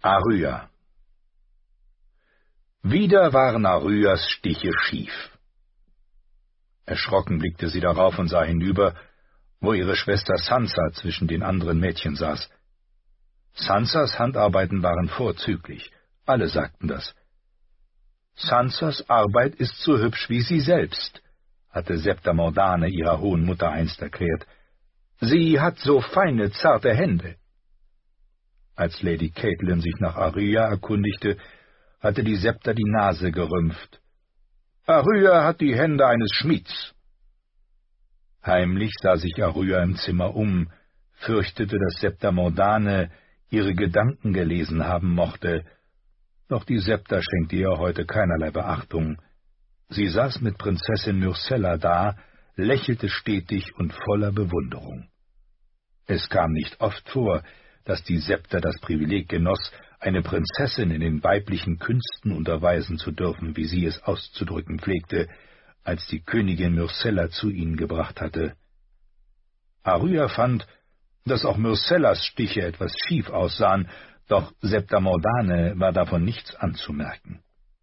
Arya. Wieder waren Aryas Stiche schief. Erschrocken blickte sie darauf und sah hinüber, wo ihre Schwester Sansa zwischen den anderen Mädchen saß. Sansas Handarbeiten waren vorzüglich, alle sagten das. Sansas Arbeit ist so hübsch wie sie selbst, hatte Septa Mordane ihrer hohen Mutter einst erklärt. Sie hat so feine, zarte Hände. Als Lady Catelyn sich nach Arya erkundigte, hatte die Septa die Nase gerümpft. Arya hat die Hände eines Schmieds. Heimlich sah sich Arya im Zimmer um, fürchtete, dass Septa Mordane ihre Gedanken gelesen haben mochte, doch die Septa schenkte ihr heute keinerlei Beachtung. Sie saß mit Prinzessin Myrcella da, lächelte stetig und voller Bewunderung. Es kam nicht oft vor, dass die Septa das Privileg genoss, eine Prinzessin in den weiblichen Künsten unterweisen zu dürfen, wie sie es auszudrücken pflegte, als die Königin Myrcella zu ihnen gebracht hatte. Arya fand, dass auch Myrcellas Stiche etwas schief aussahen, doch Septa Mordane war davon nichts anzumerken.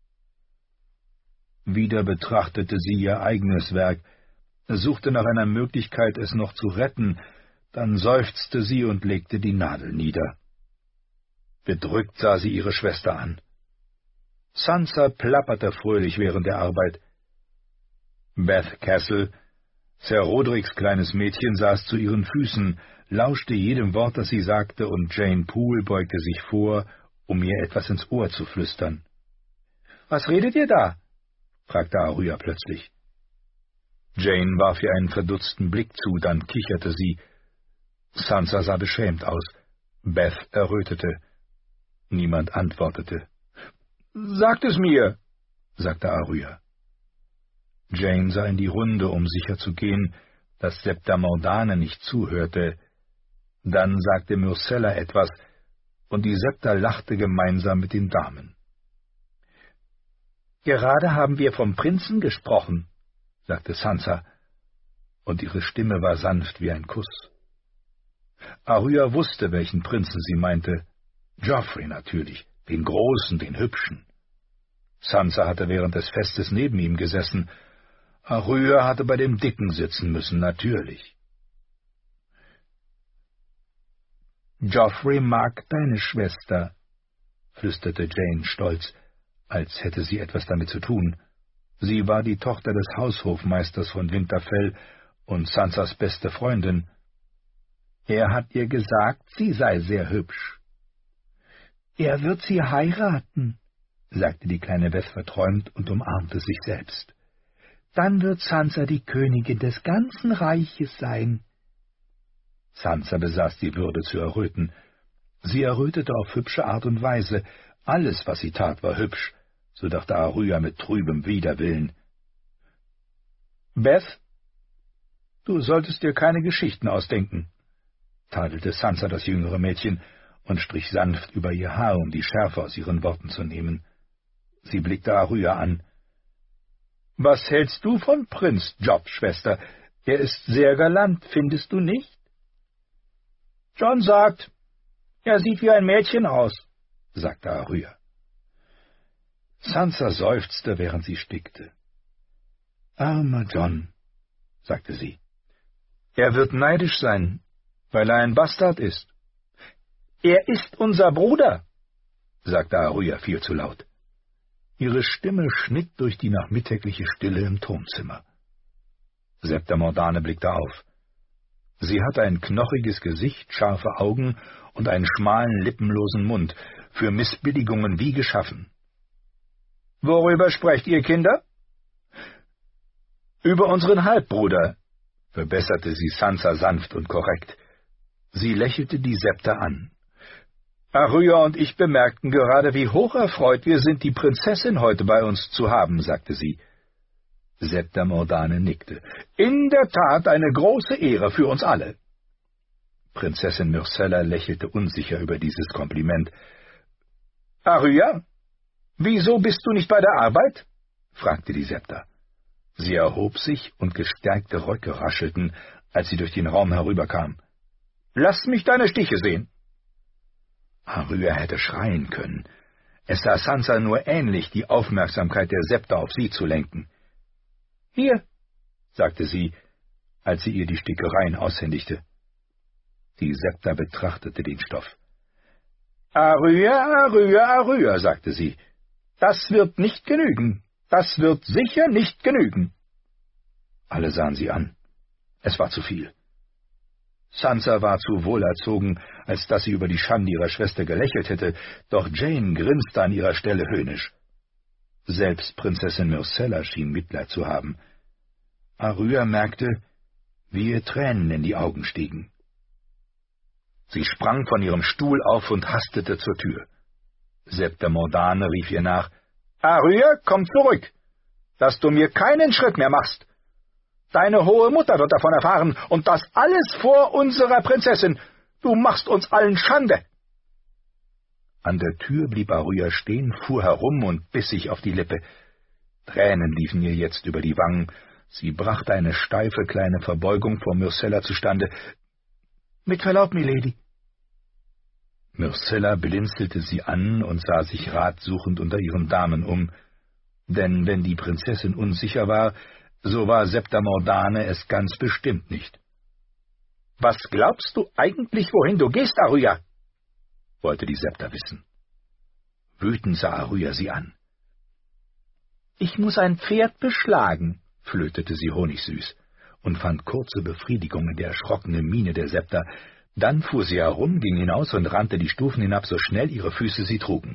Wieder betrachtete sie ihr eigenes Werk, suchte nach einer Möglichkeit, es noch zu retten, dann seufzte sie und legte die Nadel nieder. Bedrückt sah sie ihre Schwester an. Sansa plapperte fröhlich während der Arbeit. Beth Castle, Sir Roderiks kleines Mädchen, saß zu ihren Füßen, lauschte jedem Wort, das sie sagte, und Jane Poole beugte sich vor, um ihr etwas ins Ohr zu flüstern. »Was redet ihr da?« fragte Arya plötzlich. Jane warf ihr einen verdutzten Blick zu, dann kicherte sie. Sansa sah beschämt aus. Beth errötete. Niemand antwortete. »Sagt es mir«, sagte Arya. Jane sah in die Runde, um sicherzugehen, dass Septa Mordane nicht zuhörte. Dann sagte Myrcella etwas, und die Septa lachte gemeinsam mit den Damen. »Gerade haben wir vom Prinzen gesprochen«, sagte Sansa, und ihre Stimme war sanft wie ein Kuss. Arya wusste, welchen Prinzen sie meinte. Joffrey natürlich, den Großen, den Hübschen. Sansa hatte während des Festes neben ihm gesessen. Arya hatte bei dem Dicken sitzen müssen, natürlich. »Joffrey mag deine Schwester«, flüsterte Jane stolz, als hätte sie etwas damit zu tun. Sie war die Tochter des Haushofmeisters von Winterfell und Sansas beste Freundin. Er hat ihr gesagt, sie sei sehr hübsch. »Er wird sie heiraten«, sagte die kleine Beth verträumt und umarmte sich selbst. »Dann wird Sansa die Königin des ganzen Reiches sein.« Sansa besaß die Würde zu erröten. Sie errötete auf hübsche Art und Weise. Alles, was sie tat, war hübsch, so dachte Arya mit trübem Widerwillen. »Beth, du solltest dir keine Geschichten ausdenken«, tadelte Sansa das jüngere Mädchen und strich sanft über ihr Haar, um die Schärfe aus ihren Worten zu nehmen. Sie blickte Arya an. »Was hältst du von Prinz Job, Schwester? Er ist sehr galant, findest du nicht?« »John sagt, er sieht wie ein Mädchen aus«, sagte Arya. Sansa seufzte, während sie stickte. »Armer John«, sagte sie. »Er wird neidisch sein, weil er ein Bastard ist.« »Er ist unser Bruder«, sagte Arya viel zu laut. Ihre Stimme schnitt durch die nachmittägliche Stille im Turmzimmer. Septa Mordane blickte auf. Sie hatte ein knochiges Gesicht, scharfe Augen und einen schmalen, lippenlosen Mund, für Missbilligungen wie geschaffen. »Worüber sprecht ihr, Kinder?« »Über unseren Halbbruder«, verbesserte sie Sansa sanft und korrekt. Sie lächelte die Septa an. »Arya und ich bemerkten gerade, wie hocherfreut wir sind, die Prinzessin heute bei uns zu haben«, sagte sie. Septa Mordane nickte. »In der Tat eine große Ehre für uns alle.« Prinzessin Myrcella lächelte unsicher über dieses Kompliment. »Arya, wieso bist du nicht bei der Arbeit?« fragte die Septa. Sie erhob sich und gestärkte Röcke raschelten, als sie durch den Raum herüberkam. »Lass mich deine Stiche sehen.« Aryeh hätte schreien können. Es sah Sansa nur ähnlich, die Aufmerksamkeit der Septa auf sie zu lenken. »Hier«, sagte sie, als sie ihr die Stickereien aushändigte. Die Septa betrachtete den Stoff. »Aryeh, Aryeh, Aryeh«, sagte sie. »Das wird nicht genügen. Das wird sicher nicht genügen.« Alle sahen sie an. Es war zu viel. Sansa war zu wohlerzogen, als dass sie über die Schande ihrer Schwester gelächelt hätte, doch Jane grinste an ihrer Stelle höhnisch. Selbst Prinzessin Myrcella schien Mitleid zu haben. Aryeh merkte, wie ihr Tränen in die Augen stiegen. Sie sprang von ihrem Stuhl auf und hastete zur Tür. Septa Mordane rief ihr nach, »Aryeh, komm zurück, dass du mir keinen Schritt mehr machst. Deine hohe Mutter wird davon erfahren, und das alles vor unserer Prinzessin. Du machst uns allen Schande.« An der Tür blieb Aryeh stehen, fuhr herum und biss sich auf die Lippe. Tränen liefen ihr jetzt über die Wangen. Sie brachte eine steife kleine Verbeugung vor Myrcella zustande. »Mit Verlaub, Milady.« Myrcella blinzelte sie an und sah sich ratsuchend unter ihren Damen um. Denn wenn die Prinzessin unsicher war, so war Septa Mordane es ganz bestimmt nicht. »Was glaubst du eigentlich, wohin du gehst, Aryeh?« wollte die Septa wissen. Wütend sah Aryeh sie an. »Ich muß ein Pferd beschlagen«, flötete sie honigsüß und fand kurze Befriedigung in der erschrockenen Miene der Septa. Dann fuhr sie herum, ging hinaus und rannte die Stufen hinab, so schnell ihre Füße sie trugen.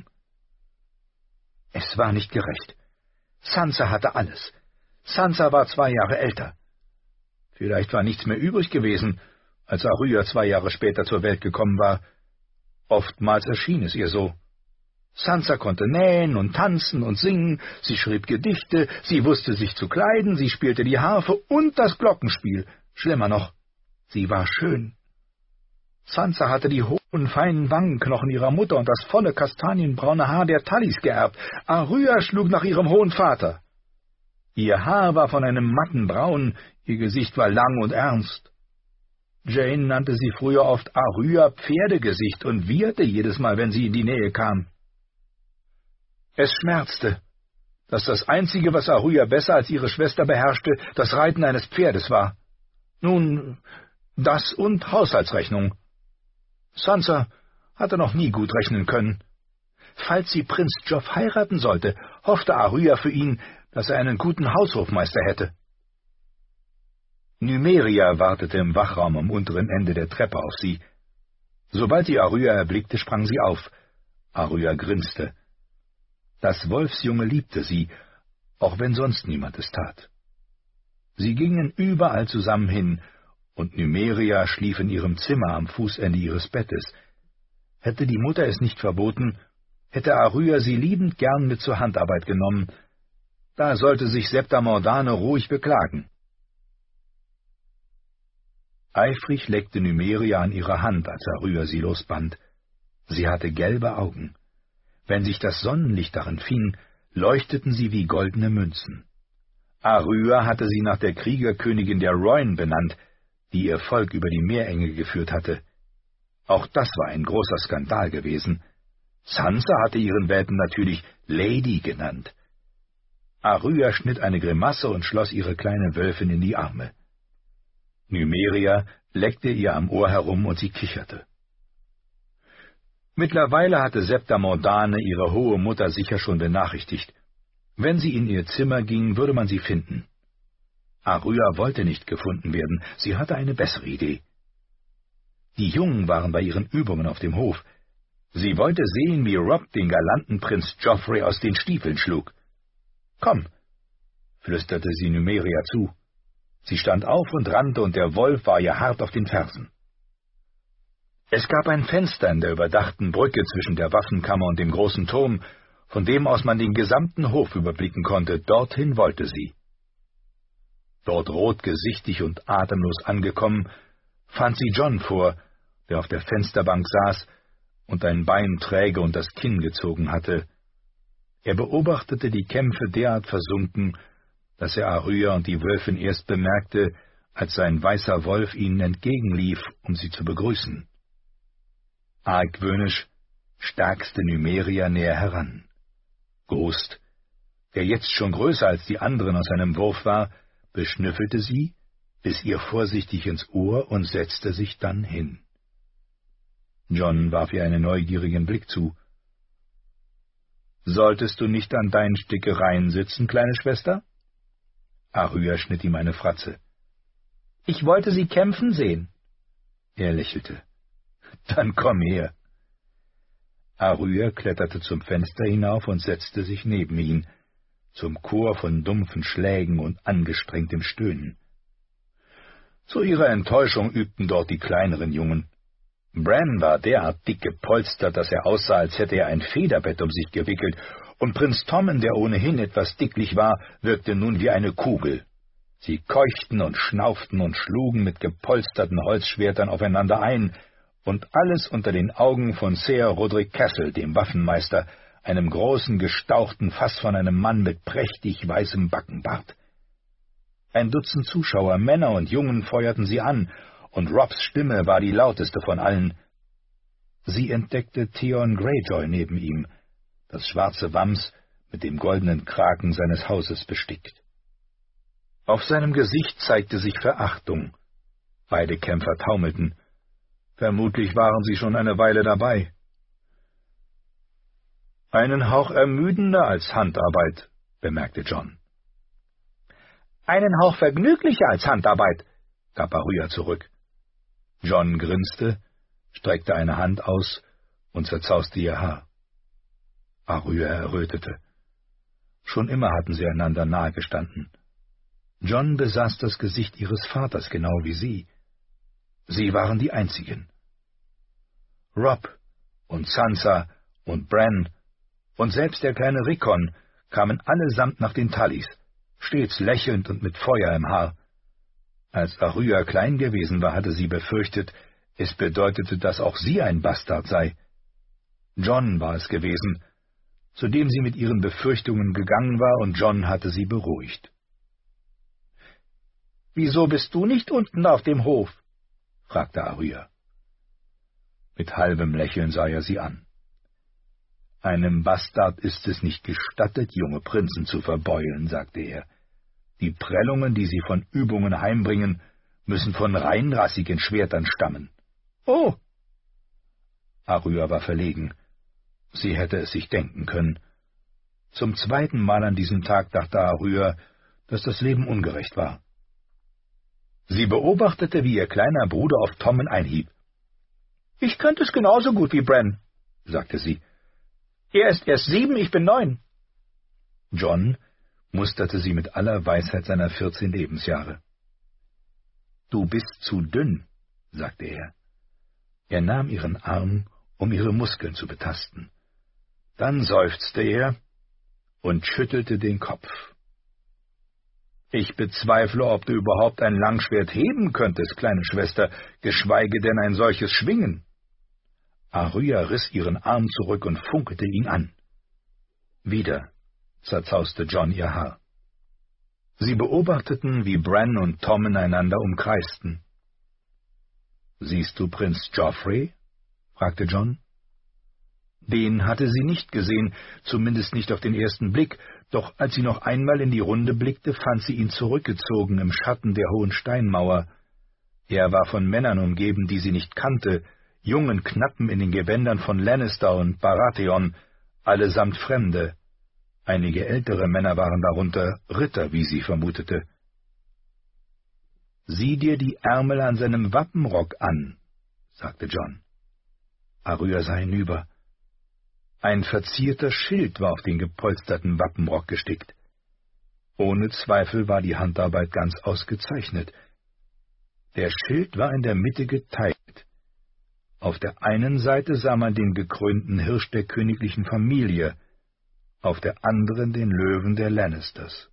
Es war nicht gerecht. Sansa hatte alles. Sansa war 2 Jahre älter. Vielleicht war nichts mehr übrig gewesen, als Aryeh 2 Jahre später zur Welt gekommen war. Oftmals erschien es ihr so. Sansa konnte nähen und tanzen und singen, sie schrieb Gedichte, sie wusste sich zu kleiden, sie spielte die Harfe und das Glockenspiel. Schlimmer noch, sie war schön. Sansa hatte die hohen, feinen Wangenknochen ihrer Mutter und das volle, kastanienbraune Haar der Tullys geerbt. Aryeh schlug nach ihrem hohen Vater. Ihr Haar war von einem matten Braun, ihr Gesicht war lang und ernst. Jane nannte sie früher oft Aryeh Pferdegesicht und wieherte jedes Mal, wenn sie in die Nähe kam. Es schmerzte, dass das Einzige, was Aryeh besser als ihre Schwester beherrschte, das Reiten eines Pferdes war. Nun, das und Haushaltsrechnung. Sansa hatte noch nie gut rechnen können. Falls sie Prinz Joff heiraten sollte, hoffte Aryeh für ihn, dass er einen guten Haushofmeister hätte. Nymeria wartete im Wachraum am unteren Ende der Treppe auf sie. Sobald sie Aryeh erblickte, sprang sie auf. Aryeh grinste. Das Wolfsjunge liebte sie, auch wenn sonst niemand es tat. Sie gingen überall zusammen hin, und Nymeria schlief in ihrem Zimmer am Fußende ihres Bettes. Hätte die Mutter es nicht verboten, hätte Aryeh sie liebend gern mit zur Handarbeit genommen. Da sollte sich Septa Mordane ruhig beklagen. Eifrig leckte Nymeria an ihrer Hand, als Aryeh sie losband. Sie hatte gelbe Augen. Wenn sich das Sonnenlicht darin fing, leuchteten sie wie goldene Münzen. Aryeh hatte sie nach der Kriegerkönigin der Rhoyne benannt, die ihr Volk über die Meerenge geführt hatte. Auch das war ein großer Skandal gewesen. Sansa hatte ihren Welpen natürlich Lady genannt. Aryeh schnitt eine Grimasse und schloss ihre kleine Wölfin in die Arme. Nymeria leckte ihr am Ohr herum und sie kicherte. Mittlerweile hatte Septa Mordane ihre hohe Mutter sicher schon benachrichtigt. Wenn sie in ihr Zimmer ging, würde man sie finden. Aryeh wollte nicht gefunden werden, sie hatte eine bessere Idee. Die Jungen waren bei ihren Übungen auf dem Hof. Sie wollte sehen, wie Robb den galanten Prinz Joffrey aus den Stiefeln schlug. »Komm«, flüsterte sie Nymeria zu. Sie stand auf und rannte, und der Wolf war ihr hart auf den Fersen. Es gab ein Fenster in der überdachten Brücke zwischen der Waffenkammer und dem großen Turm, von dem aus man den gesamten Hof überblicken konnte. Dorthin wollte sie. Dort rotgesichtig und atemlos angekommen, fand sie Jon vor, der auf der Fensterbank saß und ein Bein träge und das Kinn gezogen hatte. Er beobachtete die Kämpfe derart versunken, dass er Aryeh und die Wölfin erst bemerkte, als sein weißer Wolf ihnen entgegenlief, um sie zu begrüßen. Argwöhnisch stärkste Numeria näher heran. Ghost, der jetzt schon größer als die anderen aus seinem Wurf war, beschnüffelte sie, biss ihr vorsichtig ins Ohr und setzte sich dann hin. John warf ihr einen neugierigen Blick zu. »Solltest du nicht an deinen Stickereien sitzen, kleine Schwester?« Aryeh schnitt ihm eine Fratze. »Ich wollte sie kämpfen sehen.« Er lächelte. »Dann komm her.« Aryeh kletterte zum Fenster hinauf und setzte sich neben ihn, zum Chor von dumpfen Schlägen und angestrengtem Stöhnen. Zu ihrer Enttäuschung übten dort die kleineren Jungen. Bran war derart dick gepolstert, dass er aussah, als hätte er ein Federbett um sich gewickelt, und Prinz Tommen, der ohnehin etwas dicklich war, wirkte nun wie eine Kugel. Sie keuchten und schnauften und schlugen mit gepolsterten Holzschwertern aufeinander ein, und alles unter den Augen von Sir Rodrik Cassel, dem Waffenmeister, einem großen, gestauchten Fass von einem Mann mit prächtig weißem Backenbart. Ein Dutzend Zuschauer, Männer und Jungen, feuerten sie an, und Robs Stimme war die lauteste von allen. Sie entdeckte Theon Greyjoy neben ihm, das schwarze Wams mit dem goldenen Kragen seines Hauses bestickt. Auf seinem Gesicht zeigte sich Verachtung. Beide Kämpfer taumelten. Vermutlich waren sie schon eine Weile dabei. »Einen Hauch ermüdender als Handarbeit«, bemerkte John. »Einen Hauch vergnüglicher als Handarbeit«, gab Aryeh zurück. John grinste, streckte eine Hand aus und zerzauste ihr Haar. Aryeh errötete. Schon immer hatten sie einander nahe gestanden. John besaß das Gesicht ihres Vaters genau wie sie. Sie waren die Einzigen. Robb und Sansa und Bran und selbst der kleine Rickon kamen allesamt nach den Tullys, stets lächelnd und mit Feuer im Haar. Als Aryeh klein gewesen war, hatte sie befürchtet, es bedeutete, dass auch sie ein Bastard sei. John war es gewesen, zu dem sie mit ihren Befürchtungen gegangen war, und John hatte sie beruhigt. »Wieso bist du nicht unten auf dem Hof?« fragte Aryeh. Mit halbem Lächeln sah er sie an. »Einem Bastard ist es nicht gestattet, junge Prinzen zu verbeulen«, sagte er. »Die Prellungen, die sie von Übungen heimbringen, müssen von reinrassigen Schwertern stammen.« »Oh!« Aryeh war verlegen. Sie hätte es sich denken können. Zum zweiten Mal an diesem Tag dachte Aryeh, dass das Leben ungerecht war. Sie beobachtete, wie ihr kleiner Bruder auf Tommen einhieb. »Ich könnte es genauso gut wie Bran«, sagte sie. »Er ist erst 7, ich bin 9. John musterte sie mit aller Weisheit seiner 14 Lebensjahre. »Du bist zu dünn«, sagte er. Er nahm ihren Arm, um ihre Muskeln zu betasten. Dann seufzte er und schüttelte den Kopf. »Ich bezweifle, ob du überhaupt ein Langschwert heben könntest, kleine Schwester, geschweige denn ein solches schwingen.« Aryeh riss ihren Arm zurück und funkelte ihn an. Wieder zerzauste John ihr Haar. Sie beobachteten, wie Bran und Tommen einander umkreisten. »Siehst du Prinz Joffrey?« fragte John. Den hatte sie nicht gesehen, zumindest nicht auf den ersten Blick, doch als sie noch einmal in die Runde blickte, fand sie ihn zurückgezogen im Schatten der hohen Steinmauer. Er war von Männern umgeben, die sie nicht kannte, jungen Knappen in den Gewändern von Lannister und Baratheon, allesamt Fremde. Einige ältere Männer waren darunter, Ritter, wie sie vermutete. »Sieh dir die Ärmel an seinem Wappenrock an«, sagte John. Aryeh sah hinüber. Ein verzierter Schild war auf den gepolsterten Wappenrock gestickt. Ohne Zweifel war die Handarbeit ganz ausgezeichnet. Der Schild war in der Mitte geteilt. Auf der einen Seite sah man den gekrönten Hirsch der königlichen Familie, auf der anderen den Löwen der Lannisters.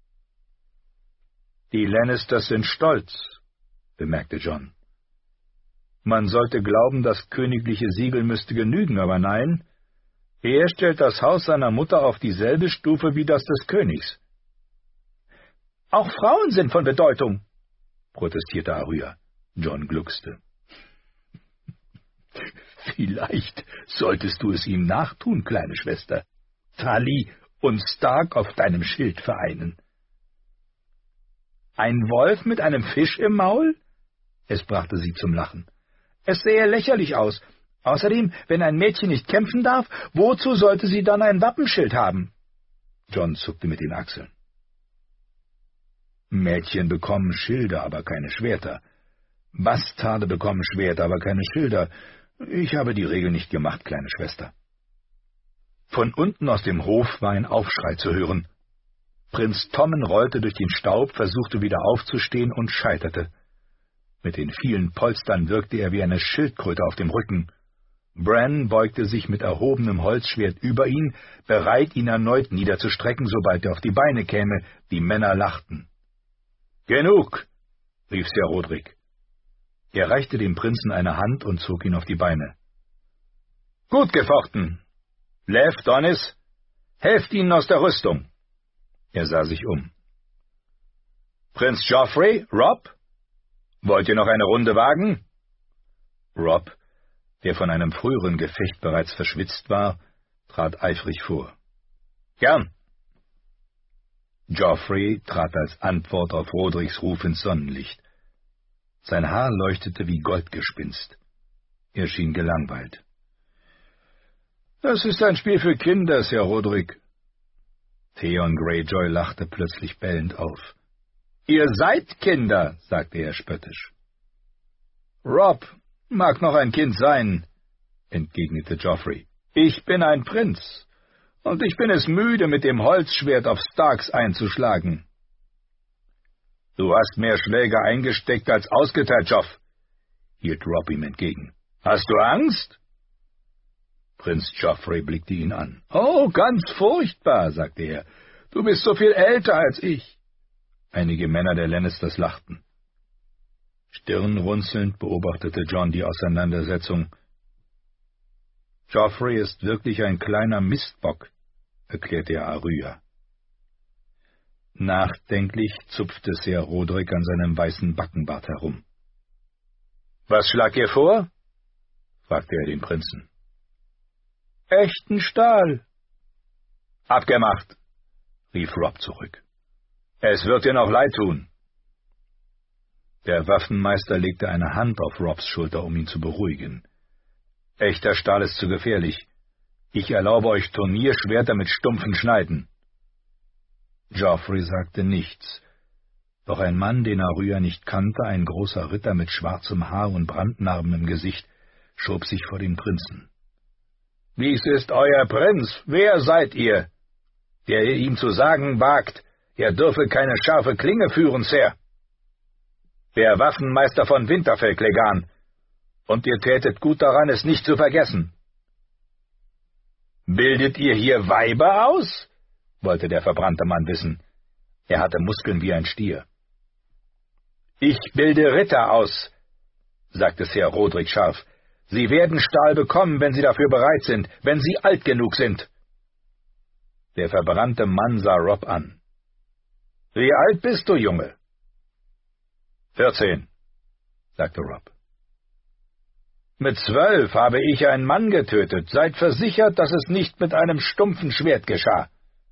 »Die Lannisters sind stolz«, bemerkte John. »Man sollte glauben, das königliche Siegel müsste genügen, aber nein, er stellt das Haus seiner Mutter auf dieselbe Stufe wie das des Königs.« »Auch Frauen sind von Bedeutung«, protestierte Aryeh. John gluckste. »Vielleicht solltest du es ihm nachtun, kleine Schwester. Tully und Stark auf deinem Schild vereinen.« »Ein Wolf mit einem Fisch im Maul?« Es brachte sie zum Lachen. »Es sähe lächerlich aus. Außerdem, wenn ein Mädchen nicht kämpfen darf, wozu sollte sie dann ein Wappenschild haben?« John zuckte mit den Achseln. »Mädchen bekommen Schilde, aber keine Schwerter. Bastarde bekommen Schwerter, aber keine Schilder. Ich habe die Regel nicht gemacht, kleine Schwester.« Von unten aus dem Hof war ein Aufschrei zu hören. Prinz Tommen rollte durch den Staub, versuchte wieder aufzustehen und scheiterte. Mit den vielen Polstern wirkte er wie eine Schildkröte auf dem Rücken. Bran beugte sich mit erhobenem Holzschwert über ihn, bereit, ihn erneut niederzustrecken, sobald er auf die Beine käme. Die Männer lachten. »Genug«, rief Ser Rodrik. Er reichte dem Prinzen eine Hand und zog ihn auf die Beine. »Gut gefochten. Lev, Donis, helft ihnen aus der Rüstung.« Er sah sich um. »Prinz Joffrey, Robb? Wollt ihr noch eine Runde wagen?« Robb, der von einem früheren Gefecht bereits verschwitzt war, trat eifrig vor. »Gern.« Joffrey trat als Antwort auf Rodriks Ruf ins Sonnenlicht. Sein Haar leuchtete wie Goldgespinst. Er schien gelangweilt. »Das ist ein Spiel für Kinder, Ser Rodrik.« Theon Greyjoy lachte plötzlich bellend auf. »Ihr seid Kinder«, sagte er spöttisch. »Robb mag noch ein Kind sein«, entgegnete Joffrey. »Ich bin ein Prinz, und ich bin es müde, mit dem Holzschwert auf Starks einzuschlagen.« »Du hast mehr Schläge eingesteckt als ausgeteilt, Joff«, hielt Robb ihm entgegen. »Hast du Angst?« Prinz Joffrey blickte ihn an. »Oh, ganz furchtbar«, sagte er. »Du bist so viel älter als ich.« Einige Männer der Lannisters lachten. Stirnrunzelnd beobachtete John die Auseinandersetzung. »Joffrey ist wirklich ein kleiner Mistbock«, erklärte er Arya. Nachdenklich zupfte Ser Rodrik an seinem weißen Backenbart herum. »Was schlagt ihr vor?« fragte er den Prinzen. »Echten Stahl.« »Abgemacht«, rief Robb zurück. »Es wird dir noch leid tun.« Der Waffenmeister legte eine Hand auf Robbs Schulter, um ihn zu beruhigen. »Echter Stahl ist zu gefährlich. Ich erlaube euch Turnierschwerter mit stumpfen Schneiden.« Joffrey sagte nichts, doch ein Mann, den Arya nicht kannte, ein großer Ritter mit schwarzem Haar und Brandnarben im Gesicht, schob sich vor den Prinzen. »Dies ist euer Prinz. Wer seid ihr, der ihr ihm zu sagen wagt, er dürfe keine scharfe Klinge führen, Sir?« »Der Waffenmeister von Winterfell, Clegane, und ihr tätet gut daran, es nicht zu vergessen.« »Bildet ihr hier Weiber aus?« wollte der verbrannte Mann wissen. Er hatte Muskeln wie ein Stier. »Ich bilde Ritter aus«, sagte Ser Rodrik scharf. »Sie werden Stahl bekommen, wenn sie dafür bereit sind, wenn sie alt genug sind.« Der verbrannte Mann sah Robb an. »Wie alt bist du, Junge?« »14«, sagte Robb. »Mit 12 habe ich einen Mann getötet. Seid versichert, dass es nicht mit einem stumpfen Schwert geschah.«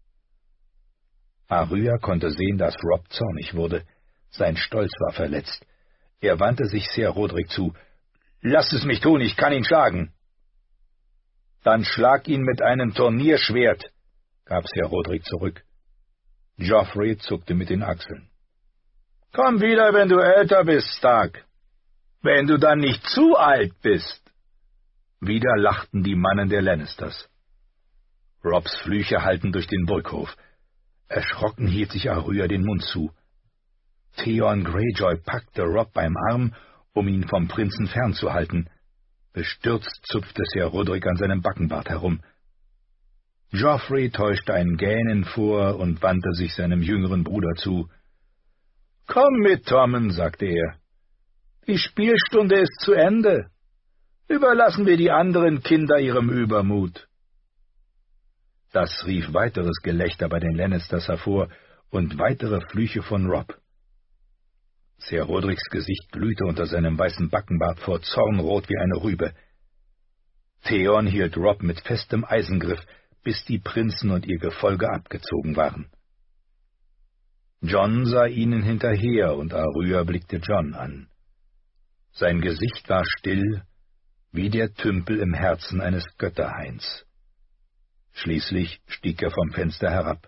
Arya konnte sehen, dass Robb zornig wurde. Sein Stolz war verletzt. Er wandte sich Ser Rodrik zu. »Lasst es mich tun, ich kann ihn schlagen.« »Dann schlag ihn mit einem Turnierschwert«, gab Ser Rodrik zurück. Joffrey zuckte mit den Achseln. »Komm wieder, wenn du älter bist, Stark. Wenn du dann nicht zu alt bist.« Wieder lachten die Mannen der Lannisters. Robbs Flüche hallten durch den Burghof. Erschrocken hielt sich Arya den Mund zu. Theon Greyjoy packte Robb beim Arm, um ihn vom Prinzen fernzuhalten. Bestürzt zupfte Ser Rodrik an seinem Backenbart herum. Joffrey täuschte ein Gähnen vor und wandte sich seinem jüngeren Bruder zu. »Komm mit, Tommen«, sagte er. »Die Spielstunde ist zu Ende. Überlassen wir die anderen Kinder ihrem Übermut.« Das rief weiteres Gelächter bei den Lannisters hervor und weitere Flüche von Robb. Ser Rodriks Gesicht glühte unter seinem weißen Backenbart vor Zorn rot wie eine Rübe. Theon hielt Robb mit festem Eisengriff, bis die Prinzen und ihr Gefolge abgezogen waren. Jon sah ihnen hinterher, und Arya blickte Jon an. Sein Gesicht war still, wie der Tümpel im Herzen eines Götterhains. Schließlich stieg er vom Fenster herab.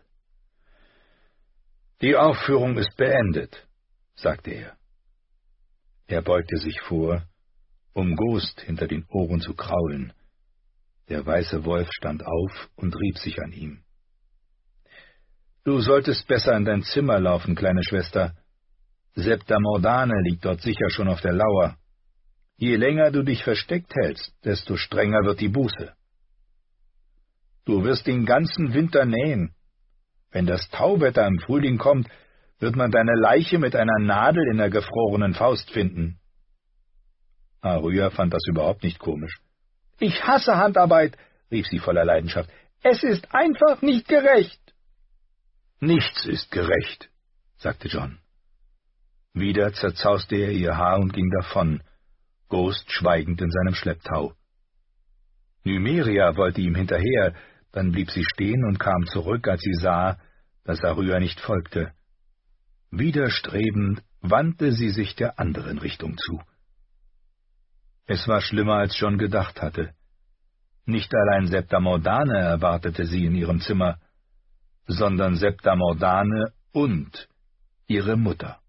»Die Aufführung ist beendet«, sagte er. Er beugte sich vor, um Ghost hinter den Ohren zu kraulen. Der weiße Wolf stand auf und rieb sich an ihm. »Du solltest besser in dein Zimmer laufen, kleine Schwester. Septa Mordane liegt dort sicher schon auf der Lauer. Je länger du dich versteckt hältst, desto strenger wird die Buße. Du wirst den ganzen Winter nähen. Wenn das Tauwetter im Frühling kommt, wird man deine Leiche mit einer Nadel in der gefrorenen Faust finden.« Arya fand das überhaupt nicht komisch. »Ich hasse Handarbeit«, rief sie voller Leidenschaft. »Es ist einfach nicht gerecht.« »Nichts ist gerecht«, sagte Jon. Wieder zerzauste er ihr Haar und ging davon, Ghost schweigend in seinem Schlepptau. Nymeria wollte ihm hinterher, dann blieb sie stehen und kam zurück, als sie sah, dass Arya nicht folgte. Widerstrebend wandte sie sich der anderen Richtung zu. Es war schlimmer, als Jon gedacht hatte. Nicht allein Septa Mordane erwartete sie in ihrem Zimmer, sondern Septa Mordane und ihre Mutter.